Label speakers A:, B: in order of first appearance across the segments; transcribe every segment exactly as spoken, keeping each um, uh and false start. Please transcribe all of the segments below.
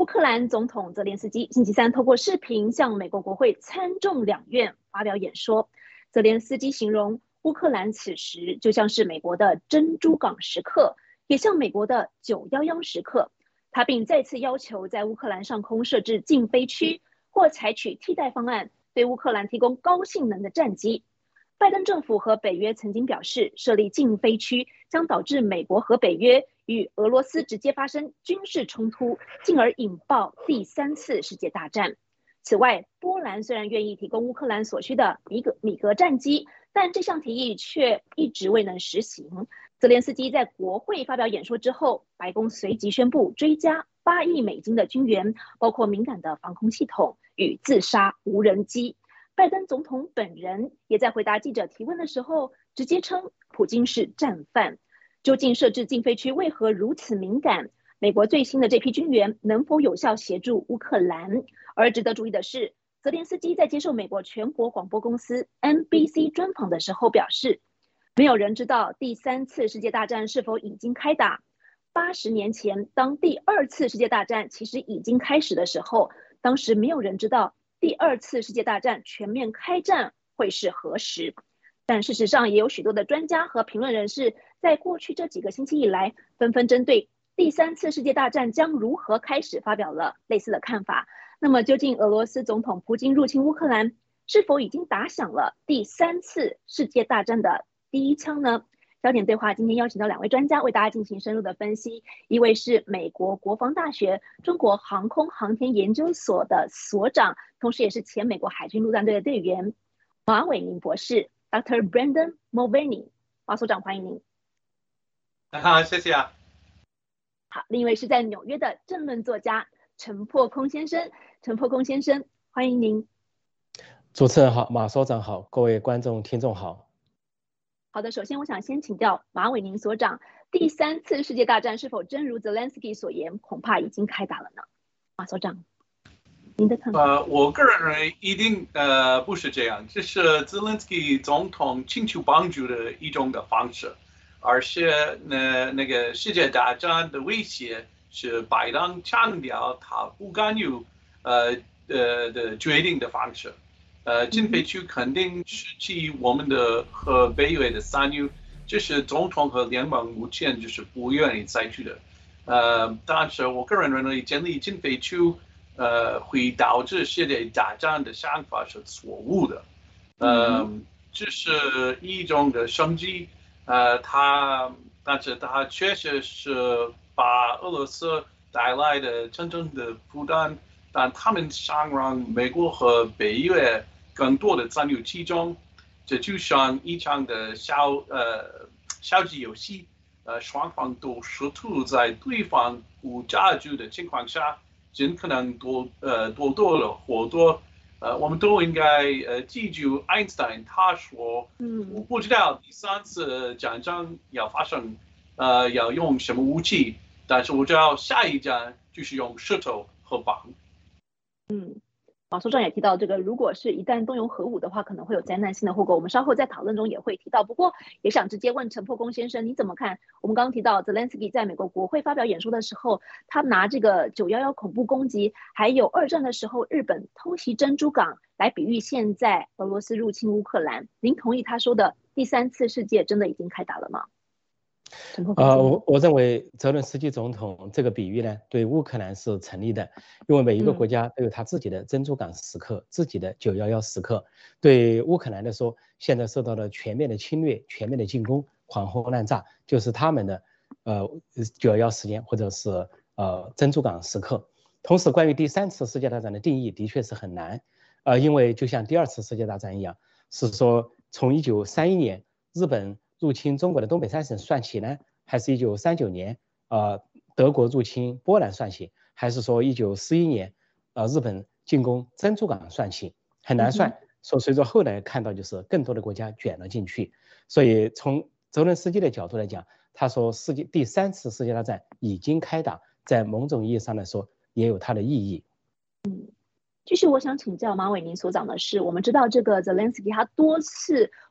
A: 乌克兰总统泽连斯基星期三透过视频向美国国会参众两院发表演说。泽连斯基形容乌克兰此时就像是美国的珍珠港时刻，也像美国的九一一时刻。他并再次要求在乌克兰上空设置禁飞区，或采取替代方案，对乌克兰提供高性能的战机。拜登政府和北约曾经表示，设立禁飞区将导致美国和北约与俄罗斯直接发生军事冲突，进而引爆第三次世界大战。此外，波兰虽然愿意提供乌克兰所需的米格米格战机，但这项提议却一直未能实行。泽连斯基在国会发表演说之后，白宫随即宣布追加八亿美金的军援，包括敏感的防空系统与自杀无人机。拜登总统本人也在回答记者提问的时候，直接称普京是战犯。究竟设置禁飞区为何如此敏感？美国最新的这批军援能否有效协助乌克兰？而值得注意的是，泽连斯基在接受美国全国广播公司 N B C 专访的时候表示，没有人知道第三次世界大战是否已经开打。八十年前，当第二次世界大战其实已经开始的时候，当时没有人知道第二次世界大战全面开战会是何时。但事实上，也有许多的专家和评论人士在过去这几个星期以来，纷纷针对第三次世界大战将如何开始发表了类似的看法。那么，究竟俄罗斯总统普京入侵乌克兰是否已经打响了第三次世界大战的第一枪呢？焦点对话今天邀请到两位专家为大家进行深入的分析，一位是美国国防大学中国航空航天研究所的所长，同时也是前美国海军陆战队的队员马伟宁博士 Doctor Brandon Mulvaney。 马所长，欢迎您。
B: 好，谢谢啊。
A: 好，另一位是在纽约的政论作家陈破空先生。陈破空先生，欢迎您。
C: 主持人好，马所长好，各位观众听众好。
A: 好的，首先我想先请教马伟宁所长，第三次世界大战是否真如泽连斯基所言，恐怕已经开打了呢？马所长，您的看法？
B: 呃，我个人认为一定呃不是这样，这是泽连斯基总统请求帮助的一种的方式，而且呢，那个世界大战的威胁是拜登强调他不干预呃呃的决定的方式。呃，禁飞区肯定是基于我们的和北约的参与，这是总统和联盟目前就是不愿意采取的。呃，但是我个人认为建立禁飞区，呃，会导致世界大战的想法是错误的。呃，这是一种的升级，呃，它，但是它确实是把俄罗斯带来的真正的负担。但他们想让美国和北约更多的参与其中，这就像一场的小呃小级游戏，呃双方都试图在对方不加剧的情况下，尽可能多呃多多的获得。呃，我们都应该呃记住爱因斯坦他说，嗯，我不知道第三次战争要发生，呃要用什么武器，但是我知道下一站就是用石头和棒。
A: 嗯，马所长也提到，这个如果是一旦动用核武的话，可能会有灾难性的后果。我们稍后在讨论中也会提到。不过，也想直接问陈破空先生，你怎么看？我们刚刚提到泽连斯基在美国国会发表演说的时候，他拿这个九一一恐怖攻击，还有二战的时候日本偷袭珍珠港来比喻现在俄罗斯入侵乌克兰。您同意他说的第三次世界真的已经开打了吗？
C: 呃，我我认为泽连斯基总统这个比喻呢，对乌克兰是成立的，因为每一个国家都有他自己的珍珠港时刻，嗯、自己的九一一时刻。对乌克兰来说，现在受到了全面的侵略、全面的进攻、狂轰滥炸，就是他们的呃九一一时间或者是呃珍珠港时刻。同时，关于第三次世界大战的定义的确是很难，呃，因为就像第二次世界大战一样，是说从一九三一年日本入侵中国的东北三省算起呢，还是一九三九年，呃，德国入侵波兰算起，还是说一九四一年，呃，日本进攻珍珠港算起，很难算。所以随着后来看到，就是更多的国家卷了进去。所以从泽连斯基的角度来讲，他说世界第三次世界大战已经开打，在某种意义上来说，也有它的意义。
A: 嗯。继续，我想请教马伟宁所长的是，我们知道这个泽连斯基他多次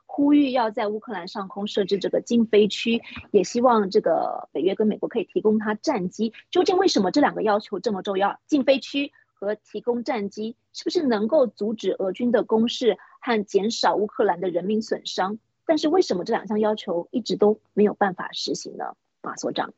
A: 呼吁要在乌克兰上空设置这个禁飞区，也希望这个北约跟美国可以提供它战机。究竟为什么这两个要求这么重要？禁飞区和提供战机是不是能够阻止俄军的攻势和减少乌克兰的人民损伤？但是为什么这两项要求一直都没有办法实行呢？马所长。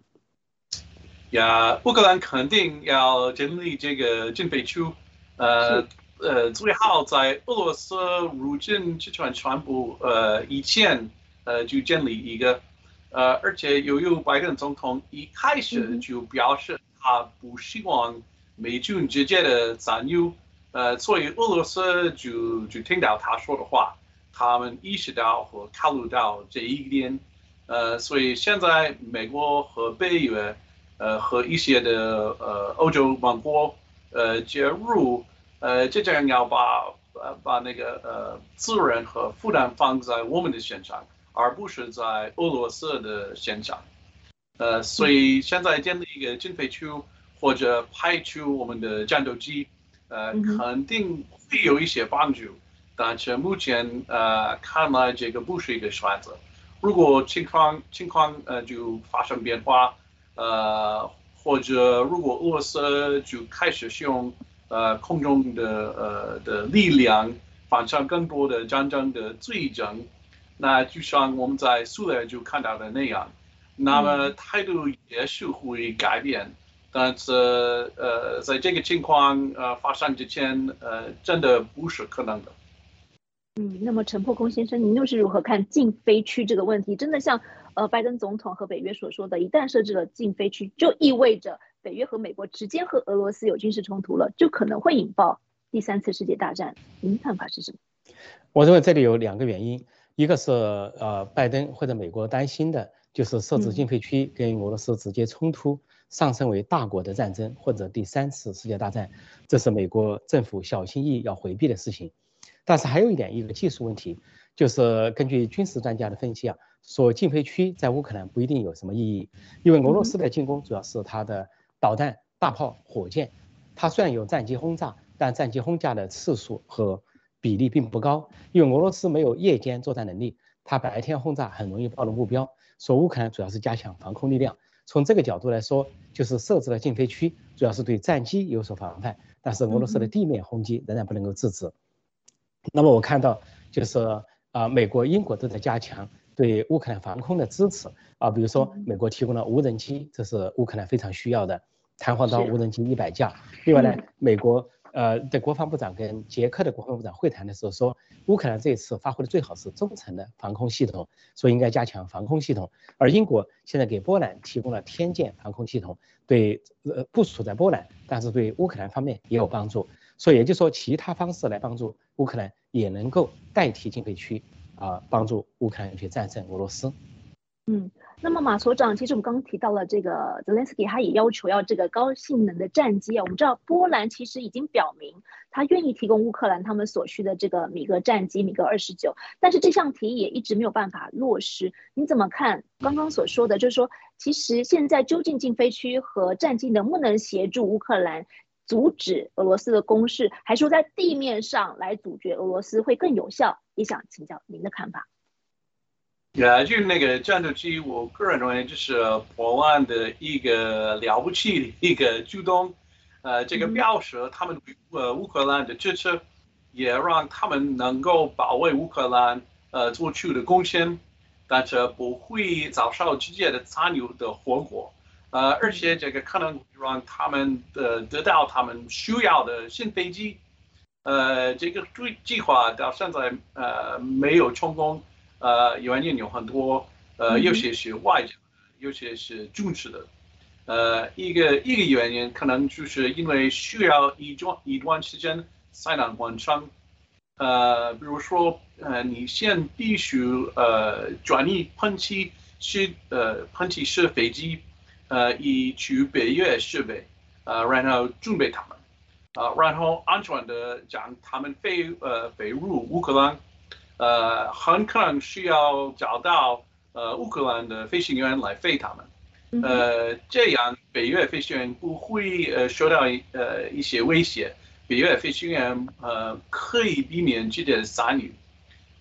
B: 呀，乌克兰肯定要建立这个禁飞区，呃呃，最好在俄罗斯入侵之前全部呃以前呃就建立一个，呃，而且由于拜登总统一开始就表示他不希望美军直接的参与，呃，所以俄罗斯就就听到他说的话，他们意识到和考虑到这一点，呃，所以现在美国和北约。呃，和一些的呃欧洲盟国呃介入，呃，这样要把呃把那个呃资源和负担放在我们的身上，而不是在俄罗斯的身上。呃，所以现在建立一个禁飞区或者派出我们的战斗机，呃，肯定会有一些帮助，但是目前呃看来这个不是一个选择。如果情况情况呃就发生变化。呃，或者如果俄罗斯就开始使用呃空中的呃的力量发生更多的战争的罪证，那就像我们在苏联就看到的那样，那么态度也是会改变。但是呃，在这个情况呃发生之前，呃，真的不是可能的。
A: 嗯，那么陈破空先生，您又是如何看禁飞区这个问题？真的像呃拜登总统和北约所说的，一旦设置了禁飞区，就意味着北约和美国直接和俄罗斯有军事冲突了，就可能会引爆第三次世界大战。您看法是什么？
C: 我认为这里有两个原因，一个是呃拜登或者美国担心的就是设置禁飞区跟俄罗斯直接冲突，上升为大国的战争或者第三次世界大战，这是美国政府小心翼翼要回避的事情。但是还有一点，一个技术问题，就是根据军事专家的分析啊，说禁飞区在乌克兰不一定有什么意义，因为俄罗斯的进攻主要是它的导弹、大炮、火箭，它虽然有战机轰炸，但战机轰炸的次数和比例并不高，因为俄罗斯没有夜间作战能力，它白天轰炸很容易暴露目标，所以乌克兰主要是加强防空力量。从这个角度来说，就是设置了禁飞区，主要是对战机有所防范，但是俄罗斯的地面轰击仍然不能够制止。那么我看到就是啊、呃，美国、英国都在加强对乌克兰防空的支持啊，比如说美国提供了无人机，这是乌克兰非常需要的，弹簧刀无人机一百架。另外呢，美国呃的国防部长跟捷克的国防部长会谈的时候说，乌克兰这一次发挥的最好是中程的防空系统，所以应该加强防空系统。而英国现在给波兰提供了天剑防空系统，对呃部署在波兰，但是对乌克兰方面也有帮助。所以也就是说，其他方式来帮助乌克兰也能够代替禁飞区啊、呃，帮助乌克兰去战胜俄罗斯。
A: 嗯，那么马所长，其实我们刚刚提到了这个泽连斯基，他也要求要这个高性能的战机啊。我们知道波兰其实已经表明他愿意提供乌克兰他们所需的这个米格战机米格二十九，但是这项提议也一直没有办法落实。你怎么看刚刚所说的，就是说，其实现在究竟禁飞区和战机能不能协助乌克兰阻止俄罗斯的攻势，还说在地面上来阻绝俄罗斯会更有效？也想请教您的看法。
B: 呀，就那个战斗机，我个人认为这是波兰的一个了不起的一个举动，呃，这个表示他们对呃乌克兰的支持，也让他们能够保卫乌克兰呃做出的贡献，但是不会遭受直接的参与的后果，呃，而且这个可能让他们的得到他们需要的新飞机，呃，这个计划到现在呃没有成功。呃，原因有很多，呃，有些是外交的，有些是军事的。呃，一个一个原因可能就是因为需要一段一段时间才能完成。呃，比如说，呃，你先必须呃转移喷气式呃喷气式飞机，呃，以去北约设备，呃，然后准备他们，啊、呃，然后安全的将他们飞呃飞入乌克兰。呃，很可能需要找到呃乌克兰的飞行员来飞他们，呃，这样北约飞行员不会呃受到呃一些威胁，北约飞行员呃可以避免直接的参与，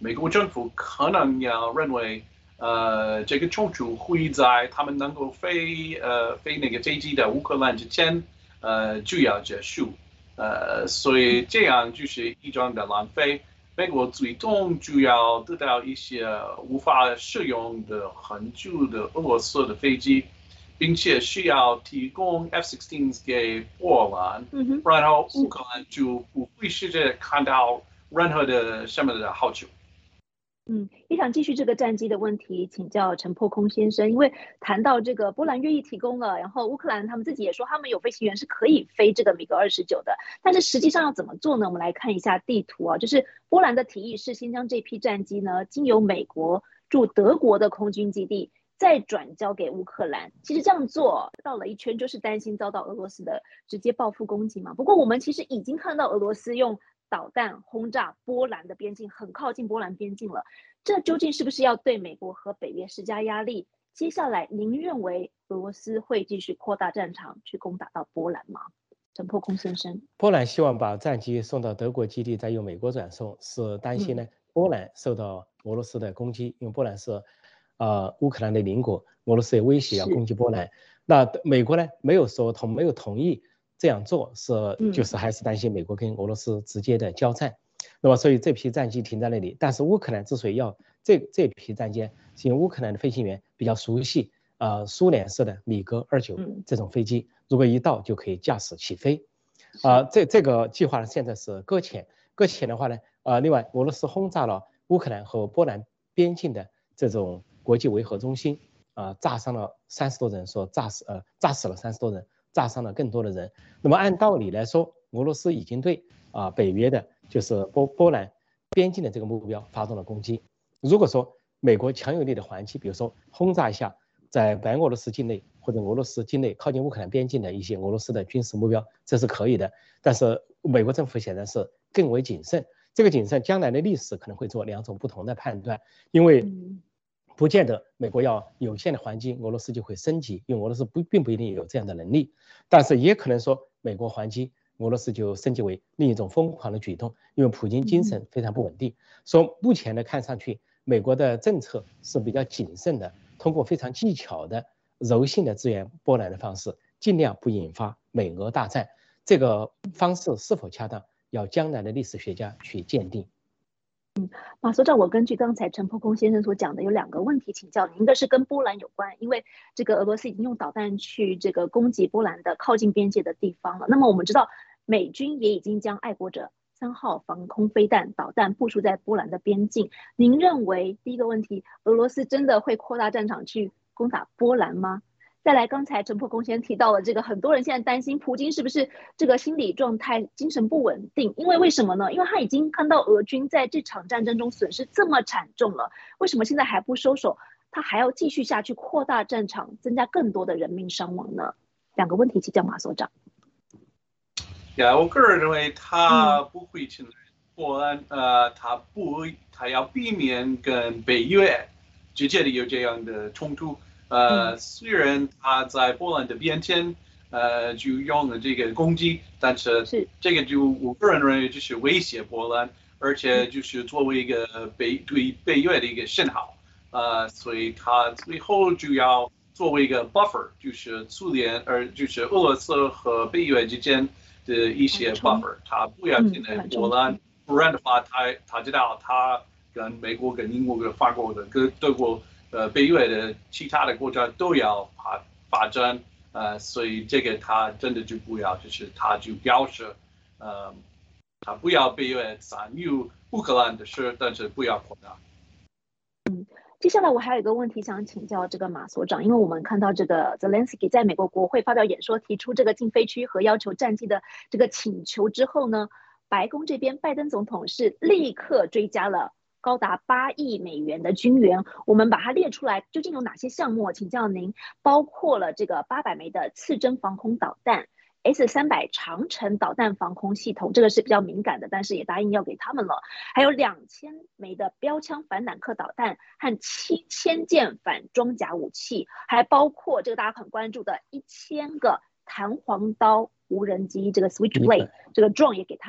B: 美国政府可能要认为，呃，这个冲突会在他们能够飞呃飞那个飞机的乌克兰之前，呃就要结束，呃，所以这样就是一种的浪费。美国最终就要得到一些无法使用的很久的俄罗斯的飞机，并且需要提供 F 十六 给波兰，
A: 嗯、
B: 然后乌克兰就不会试着看到任何的什么的好处。
A: 嗯，也想继续这个战机的问题，请教陈破空先生。因为谈到这个波兰愿意提供了，然后乌克兰他们自己也说他们有飞行员是可以飞这个米格二十九的，但是实际上要怎么做呢？我们来看一下地图啊，就是波兰的提议是先将这批战机呢经由美国驻德国的空军基地，再转交给乌克兰。其实这样做绕了一圈，就是担心遭到俄罗斯的直接报复攻击嘛。不过我们其实已经看到俄罗斯用导弹轰炸波兰的边境，很靠近波兰边境了。这究竟是不是要对美国和北约施加压力？接下来您认为俄罗斯会继续扩大战场去攻打到波兰吗？陈破空先生，
C: 波兰希望把战机送到德国基地，再由美国转送，是担心呢、嗯、波兰受到俄罗斯的攻击，因为波兰是呃乌克兰的邻国，俄罗斯也威胁要攻击波兰。那美国呢没有说同没有同意这样做，是就是还是担心美国跟俄罗斯直接的交战。嗯、那么所以这批战机停在那里，但是乌克兰之所以要这这批战机，是因为乌克兰的飞行员比较熟悉呃苏联式的米格二九这种飞机，如果一到就可以驾驶起飞。啊、呃，这这个计划呢现在是搁浅，搁浅的话呢，呃，另外俄罗斯轰炸了乌克兰和波兰边境的这种国际维和中心，啊、呃，炸伤了三十多人，说炸死呃炸死了三十多人，炸伤了更多的人。那么按道理来说，俄罗斯已经对啊、呃、北约的就是波波兰边境的这个目标发动了攻击。如果说美国强有力的还击，比如说轰炸一下在白俄罗斯境内或者俄罗斯境内靠近乌克兰边境的一些俄罗斯的军事目标，这是可以的。但是美国政府显然是更为谨慎，这个谨慎将来的历史可能会做两种不同的判断，因为不见得美国要有限的还击，俄罗斯就会升级，因为俄罗斯不并不一定有这样的能力。但是也可能说美国还击，俄罗斯就升级为另一种疯狂的举动，因为普京精神非常不稳定。说目前的看上去，美国的政策是比较谨慎的，通过非常技巧的柔性的支援波兰的方式，尽量不引发美俄大战。这个方式是否恰当，要将来的历史学家去鉴定。
A: 嗯，马所长，我根据刚才陈破空先生所讲的，有两个问题请教您。一个是跟波兰有关，因为这个俄罗斯已经用导弹去这个攻击波兰的靠近边界的地方了。那么我们知道，美军也已经将爱国者三号防空飞弹导弹部署在波兰的边境。您认为第一个问题，俄罗斯真的会扩大战场去攻打波兰吗？再来，刚才陈破空先提到了这个，很多人现在担心普京是不是这个心理状态、精神不稳定？因为为什么呢？因为他已经看到俄军在这场战争中损失这么惨重了，为什么现在还不收手？他还要继续下去扩大战场，增加更多的人命伤亡呢？两个问题请教马所长。
B: 呀，我个人认为他不会侵略波兰，呃，他不，他要避免跟北约直接的有这样的冲突。呃，虽然他在波兰的边境，呃，就用了这个攻击，但是这个就我个人认为就是威胁波兰，而且就是作为一个北对北约的一个信号，呃，所以他最后就要作为一个 buffer， 就是苏联，而就是俄罗斯和北约之间的一些 buffer， 他不要进来波兰，不然的话，他他知道他跟美国、跟英国、跟法国的、跟德国。呃，北约的其他的国家都要发发展，呃，所以这个他真的就不要，就是他就表示，呃，他不要北约参与乌克兰的事，但是不要扩大。
A: 嗯，接下来我还有一个问题想请教这个马所长，因为我们看到这个 Zelensky 在美国国会发表演说，提出这个禁飞区和要求战机的这个请求之后呢，白宫这边拜登总统是立刻追加了高达八亿美元的军援，我们把它列出来，究竟有哪些项目？请教您，包括了这个八百枚的刺针防空导弹 ，S 三百长程导弹防空系统，这个是比较敏感的，但是也答应要给他们了。还有两千枚的标枪反坦克导弹和七千件反装甲武器，还包括这个大家很关注的一千个弹簧刀无人机，这个 Switchblade 这个 drone 也给他。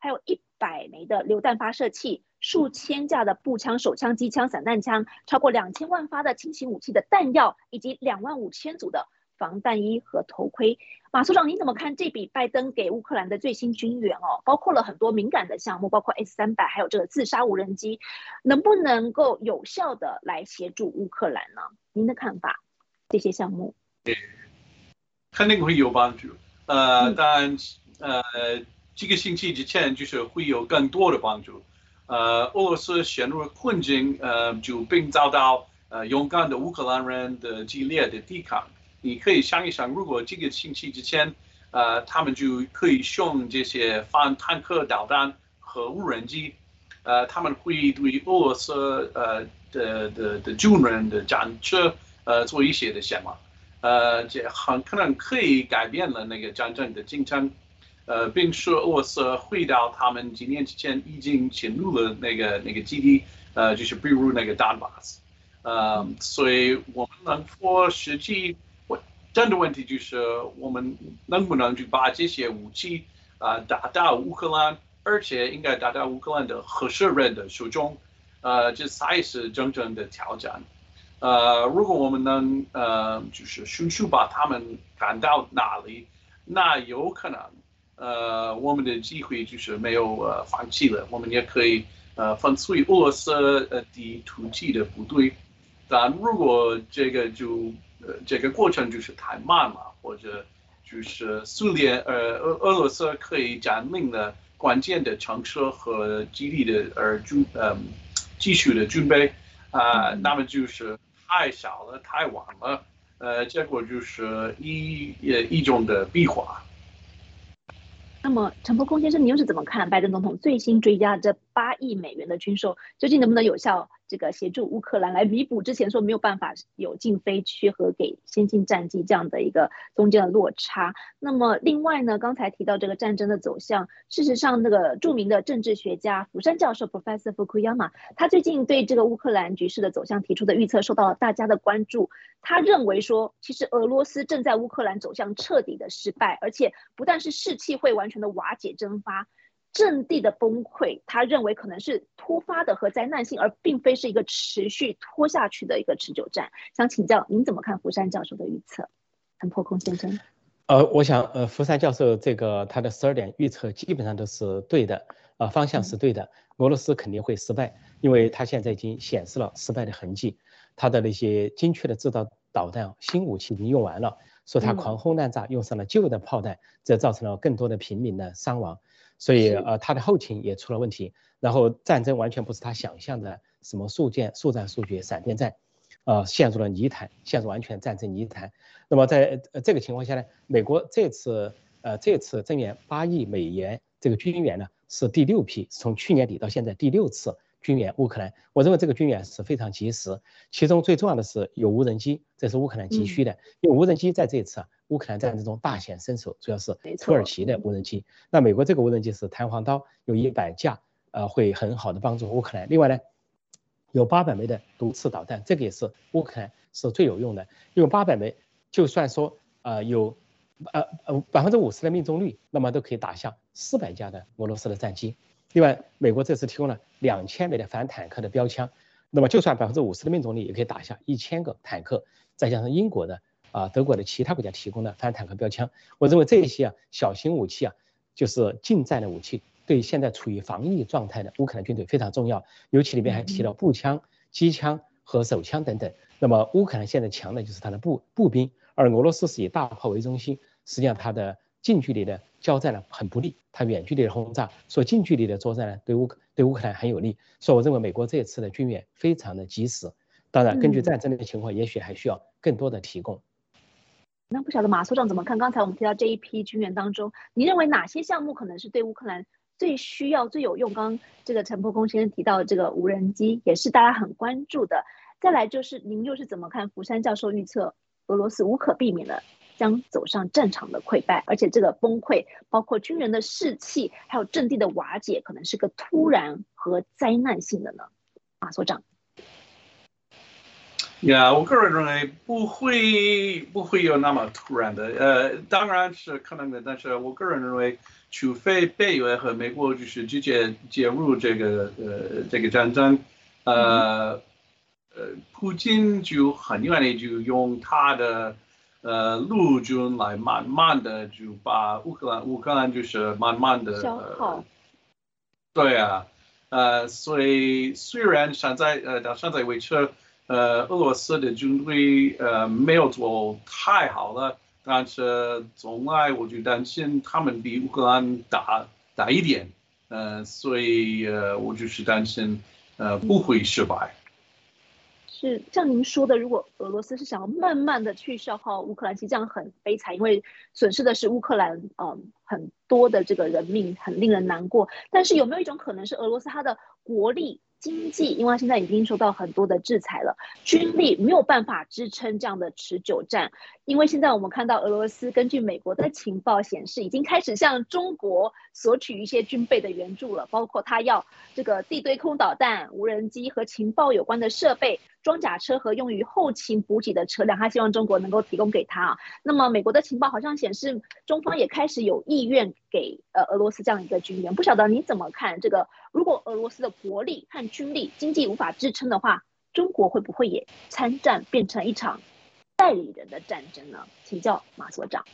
A: 还有一百枚的榴弹发射器，数千架的步枪、手枪、机枪、散弹枪，超过两千万发的轻型武器的弹药，以及两万五千组的防弹衣和头盔。马所长，你怎么看这笔拜登给乌克兰的最新军援哦？包括了很多敏感的项目，包括 S 三百，还有这个自杀无人机，能不能够有效的来协助乌克兰呢？您的看法？这些项目，
B: 肯定会有帮助。呃，嗯、但呃，几个星期之前就是会有更多的帮助。呃，俄罗斯陷入困境，呃，就并遭到呃勇敢的乌克兰人的激烈的抵抗。你可以想一想，如果这个星期之前，呃，他们就可以用这些反坦克导弹和无人机，呃，他们会对俄罗斯呃的的的军人的战车呃做一些的什么，呃，这很可能可以改变了那个战争的进程，呃，并使俄罗斯回到他们几年之前已经侵入了那个那个基地，呃，就是比如那个顿巴斯，呃，所以我们能说实际。真的问题就是我们能不能就把这些武器啊、呃、打到乌克兰，而且应该打到乌克兰的合适人的手中，呃，这才是真正的挑战。呃，如果我们能呃就是迅速把他们赶到哪里，那有可能呃我们的机会就是没有呃放弃了，我们也可以呃粉碎俄罗斯呃的突击的部队。但如果这个就呃，这个过程就是太慢了，或者就是苏联呃俄俄罗斯可以占领了关键的城市和基地的呃军呃继续的准备啊、呃，那么就是太少了，太晚了，呃，结果就是一呃一种的闭环。
A: 那么，陈伯空先生，你又是怎么看拜登总统最新追加这八亿美元的军售，究竟能不能有效这个协助乌克兰来弥补之前说没有办法有禁飞区和给先进战机这样的一个中间的落差？那么，另外呢，刚才提到这个战争的走向，事实上，那个著名的政治学家福山教授 Professor Fukuyama， 他最近对这个乌克兰局势的走向提出的预测受到了大家的关注。他认为说，其实俄罗斯正在乌克兰走向彻底的失败，而且不但是士气会完全的瓦解蒸发，阵地的崩溃，他认为可能是突发的和灾难性，而并非是一个持续拖下去的一个持久战。想请教您怎么看福山教授的预测？陈破空先生。
C: 呃，我想，呃，福山教授这个他的十二点预测基本上都是对的，呃，方向是对的。俄罗斯肯定会失败，因为他现在已经显示了失败的痕迹，他的那些精确的制导导弹、新武器已经用完了，说他狂轰滥炸，用上了旧的炮弹，这造成了更多的平民的伤亡，所以呃，他的后勤也出了问题。然后战争完全不是他想象的什么速战速战速决、闪电战。呃，陷入了泥潭，陷入完全战争泥潭。那么在呃这个情况下呢，美国这次呃这次增援八亿美元这个军援呢是第六批，从去年底到现在第六次军援乌克兰。我认为这个军援是非常及时，其中最重要的是有无人机，这是乌克兰急需的，嗯、因为无人机在这一次、啊、乌克兰战争中大显身手，主要是土耳其的无人机。那美国这个无人机是弹簧刀，有一百架，呃，会很好的帮助乌克兰。另外呢，有八百枚的毒刺导弹，这个也是乌克兰是最有用的，因为八百枚就算说呃有呃呃百分之五十的命中率，那么都可以打下四百架的俄罗斯的战机。另外，美国这次提供了两千枚的反坦克的标枪，那么就算百分之五十的命中率，也可以打下一千个坦克，再加上英国的啊、呃、德国的其他国家提供的反坦克标枪，我认为这些啊小型武器啊，就是近战的武器。对现在处于防疫状态的乌克兰军队非常重要，尤其里面还提到步枪、机枪和手枪等等。那么乌克兰现在强的就是它的步步兵，而俄罗斯是以大炮为中心，实际上它的近距离的交战呢很不利，它远距离的轰炸，所以近距离的作战呢对乌对乌克兰很有利。所以我认为美国这一次的军援非常的及时。当然，根据战争的情况，也许还需要更多的提供。
A: 那不晓得马所长怎么看？刚才我们提到这一批军援当中，你认为哪些项目可能是对乌克兰最需要、最有用？刚刚这个陈破空先生提到这个无人机，也是大家很关注的。再来就是您又是怎么看福山教授预测俄罗斯无可避免的将走上战场的溃败，而且这个崩溃包括军人的士气，还有阵地的瓦解，可能是个突然和灾难性的呢？马所长。
B: 呀， yeah, 我个人认为不会不会有那么突然的，呃，当然是可能的，但是我个人认为，除非北约和美国就是直接介入这个呃这个战争，呃呃，普京就很愿意就用他的呃陆军来慢慢的就把乌克兰乌克兰就是慢慢的
A: 消耗，
B: 对啊，呃，所以虽然现在呃到现在为止。呃，俄罗斯的军队呃没有做太好了，但是总来我就担心他们比乌克兰大大一点，呃，所以呃我就是担心呃不会失败。
A: 是像您说的，如果俄罗斯是想要慢慢的去消耗乌克兰，其实这样很悲惨，因为损失的是乌克兰嗯很多的这个人命，很令人难过。但是有没有一种可能是俄罗斯它的国力？经济，因为现在已经受到很多的制裁了，军力没有办法支撑这样的持久战。因为现在我们看到俄罗斯根据美国的情报显示，已经开始向中国索取一些军备的援助了，包括他要这个地对空导弹、无人机和情报有关的设备、装甲车和用于后勤补给的车辆，他希望中国能够提供给他。那么美国的情报好像显示，中方也开始有意愿给呃俄罗斯这样一个军援。不晓得你怎么看这个？如果俄罗斯的国力和军力、经济无法支撑的话，中国会不会也参战，变成一场代理人的战争呢？请教马所长。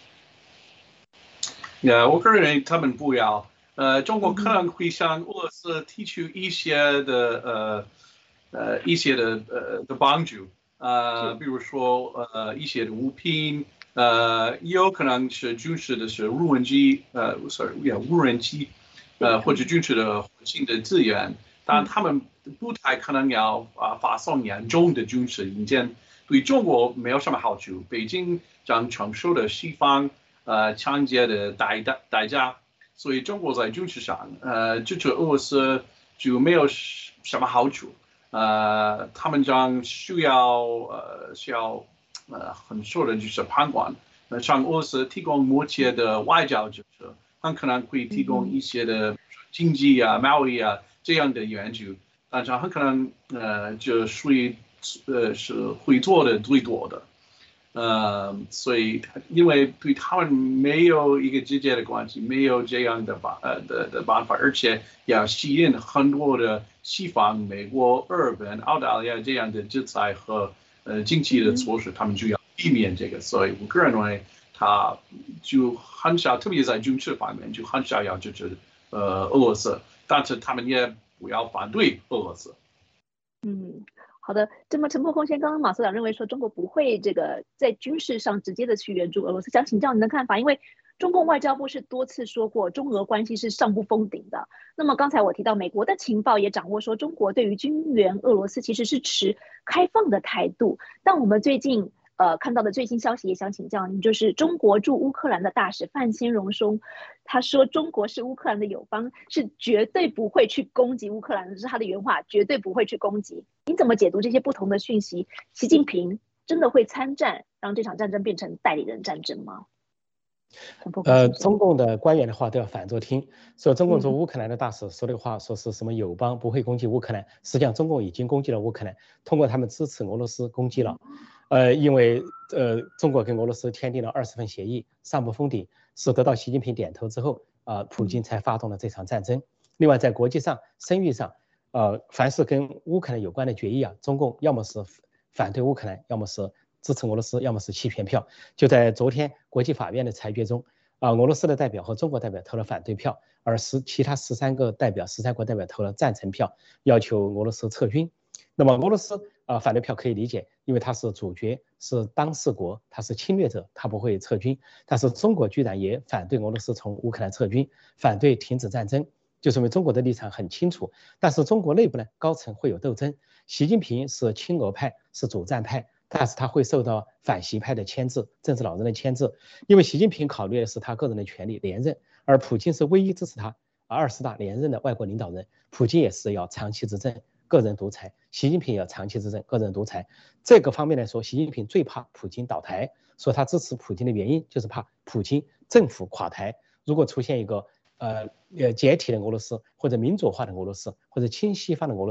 B: 呃，我个人认为他们不要。呃，中国可能会向俄罗斯提出一些的呃呃一些的呃的帮助，呃，比如说呃一些的物品，呃，有可能是军事的是无人机，呃，sorry，无人机。呃，或者军事的火星的资源，但他们不太可能要啊发送严重的军事硬件，对中国没有什么好处。北京将承受的西方呃强奸的代代代价，所以中国在军事上呃支持俄罗斯就没有什么好处。呃，他们将需要呃需要呃很受的就是判官，呃向俄罗斯提供目前的外交支持。很可能会提供一些的经济啊、贸易啊这样的援助，但是很可能呃就属于呃是会做的最多的，呃，所以因为对他们没有一个直接的关系，没有这样的办呃的的办法，而且要吸引很多的西方、美国、日本、澳大利亚这样的制裁和呃经济的措施，他们就要避免这个，所以我个人认为。他就很少，特别在军事方面就很少要支持呃俄罗斯，但是他们也不要反对俄罗斯。
A: 嗯，好的。这么陈破空先，刚刚马所长认为说中国不会这个在军事上直接的去援助俄罗斯，想请教您的看法，因为中共外交部是多次说过中俄关系是上不封顶的。那么刚才我提到美国的情报也掌握说中国对于军援俄罗斯其实是持开放的态度，但我们最近。呃，看到的最新消息也想请教您，就是中国驻乌克兰的大使范先荣说，他说中国是乌克兰的友邦，是绝对不会去攻击乌克兰的，这是他的原话，绝对不会去攻击。您怎么解读这些不同的讯息？习近平真的会参战，让这场战争变成代理人战争吗？
C: 呃，中共的官员的话都要反着听，说中共驻乌克兰的大使说的话，说是什么友邦不会攻击乌克兰，实际上中共已经攻击了乌克兰，通过他们支持俄罗斯攻击了。呃，因为呃，中国跟俄罗斯签订了二十份协议，上不封顶，是得到习近平点头之后，啊、呃，普京才发动了这场战争。另外，在国际上声誉上，呃，凡是跟乌克兰有关的决议啊，中共要么是反对乌克兰，要么是支持俄罗斯，要么是弃权票。就在昨天国际法院的裁决中，啊、呃，俄罗斯的代表和中国代表投了反对票，而十其他十三个代表、十三国代表投了赞成票，要求俄罗斯撤军。那么俄罗斯啊、呃，反对票可以理解，因为他是主角，是当事国，他是侵略者，他不会撤军。但是中国居然也反对俄罗斯从乌克兰撤军，反对停止战争，就说明中国的立场很清楚。但是中国内部呢，高层会有斗争。习近平是亲俄派，是主战派，但是他会受到反习派的牵制，政治老人的牵制，因为习近平考虑的是他个人的权利连任，而普京是唯一支持他二十大连任的外国领导人，普京也是要长期执政。个人独裁，习近平也要长期执政，个人独裁。这个方面来说，习近平最怕普京倒台，说他支持普京的原因就是怕普京政府垮台。如果出现一个呃呃解体的俄罗斯，或者民主化的俄罗斯，或者亲西方的俄罗斯，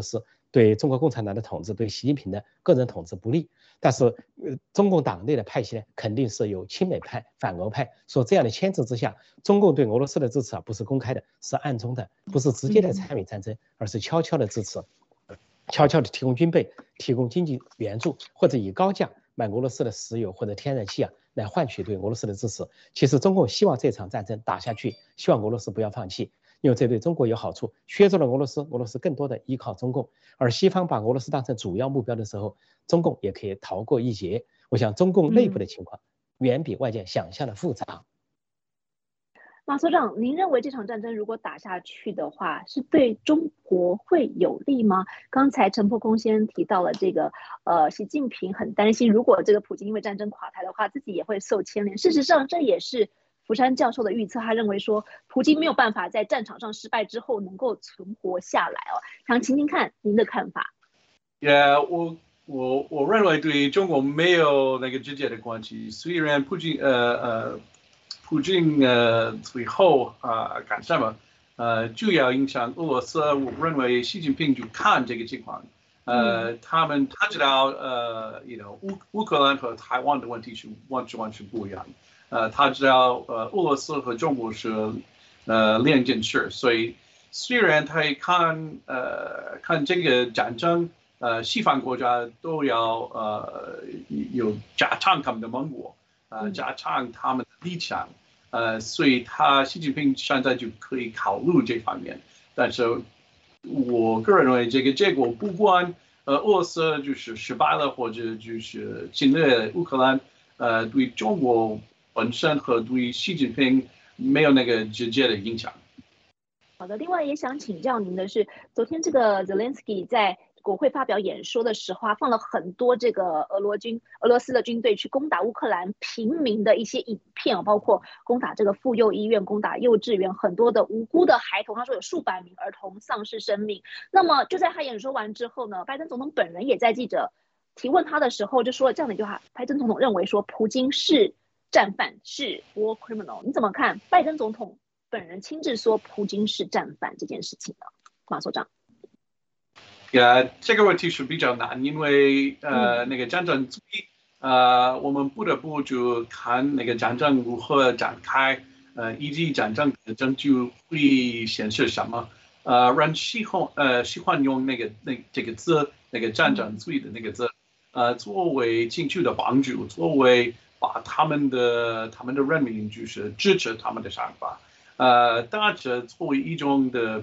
C: 对中国共产党的统治、对习近平的个人统治不利。但是，呃，中共党内的派系呢，肯定是有亲美派、反俄派，说这样的牵制之下，中共对俄罗斯的支持啊，不是公开的，是暗中的，不是直接的参与战争，而是悄悄的支持，悄悄的提供军备、提供经济援助，或者以高价买俄罗斯的石油或者天然气啊，来换取对俄罗斯的支持。其实，中共希望这场战争打下去，希望俄罗斯不要放弃。因为这对中国有好处，削弱了俄罗斯，俄罗斯更多的依靠中共，而西方把俄罗斯当成主要目标的时候，中共也可以逃过一劫。我想中共内部的情况远比外界想象的复杂。嗯、
A: 马所长，您认为这场战争如果打下去的话，是对中国会有利吗？刚才陈破空先提到了这个，呃，习近平很担心，如果这个普京因为战争垮台的话，自己也会受牵连。事实上，这也是福山教授的预测，他认为说，普京没有办法在战场上失败之后能够存活下来哦。想请您看您的看法。
B: Yeah， 我我我认为对中国没有那个直接的关系。虽然普京呃呃，普京呃最后啊、呃、干什么呃就要影响俄罗斯，我认为习近平就看这个情况。呃，嗯、他们他知道呃，you know， 乌乌克兰和台湾的问题是完全完全不一样。呃，他知道呃，俄罗斯和中国是呃两件事，所以虽然他看呃看这个战争，呃，西方国家都要呃有加强他们的盟国，呃，加强他们的立场，呃，所以他习近平现在就可以考虑这方面。但是我个人认为，这个结果不管呃俄罗斯就是失败了，或者就是侵略乌克兰，呃，对中国本身和对习近平没有那个直接的影响。
A: 好的，另外也想请教您的是，昨天这个 Zelensky 在国会发表演说的时候，放了很多这个俄罗军、俄罗斯的军队去攻打乌克兰平民的一些影片，包括攻打这个妇幼医院、攻打幼稚园，很多的无辜的孩童，他说有数百名儿童丧失生命。那么就在他演说完之后呢，拜登总统本人也在记者提问他的时候就说了这样的一句话：拜登总统认为说，普京是战犯，是 war criminal。你怎么看拜登总统本人亲自说普京是战犯这件事情呢？马所长。
B: 呃，这个问题是比较难，因为呃，那个战争呃，我们不得不就看那个战争如何展开，呃，以及战争的证据会显示什么。呃，人喜欢呃喜欢用那个那这个字，那个战争罪的那个字，呃，作为进去的帮助，作为把他们的他们的人民就是支持他们的想法。呃，但是作为一种的。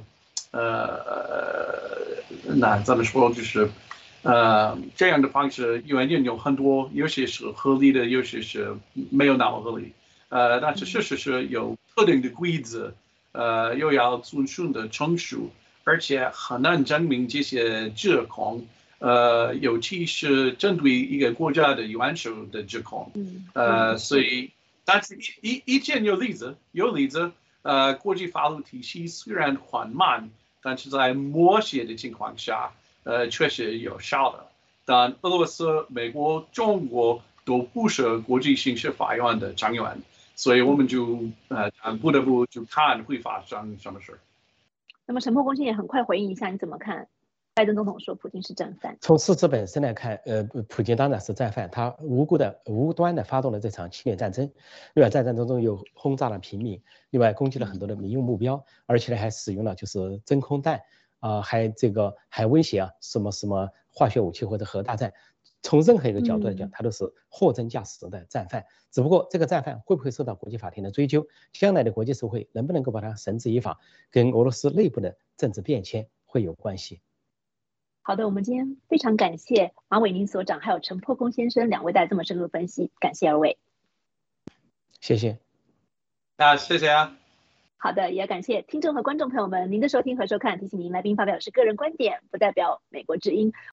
B: 呃，那怎么说就是，呃，这样的方式原因有很多，有些是合理的，有些是没有那么合理。呃，但是事实是有特定的规则，呃，又要遵循的程序，而且很难证明这些指控，呃，尤其是针对一个国家的元首的指控。呃，所以，但是一一一件有例子，有例子。呃，国际法律体系虽然缓慢，但是在某些的情况下，呃，确实有效的。但俄罗斯、美国、中国都不是国际刑事法院的成员，所以我们就呃不得不就看会发生什么事。
A: 那么陈破公先也很快回应一下，你怎么看？拜登总统说普京是战犯。
C: 从事实本身来看，呃，普京当然是战犯，他无辜的、无端的发动了这场侵略战争。另外，在战争中又轰炸了平民，另外攻击了很多的民用目标，而且呢还使用了就是真空弹啊、呃，还这个还威胁啊什么什么化学武器或者核大战。从任何一个角度来讲，他都是货真价实的战犯。只不过这个战犯会不会受到国际法庭的追究，将来的国际社会能不能够把他绳之以法，跟俄罗斯内部的政治变迁会有关系。
A: 好的，我们今天非常感谢马伟宁所长还有陈破空先生两位带来这么深入的分析，感谢二位。
C: 谢谢。
B: 啊，谢谢啊。
A: 好的，也感谢听众和观众朋友们您的收听和收看。提醒您，来宾发表的是个人观点，不代表美国之音。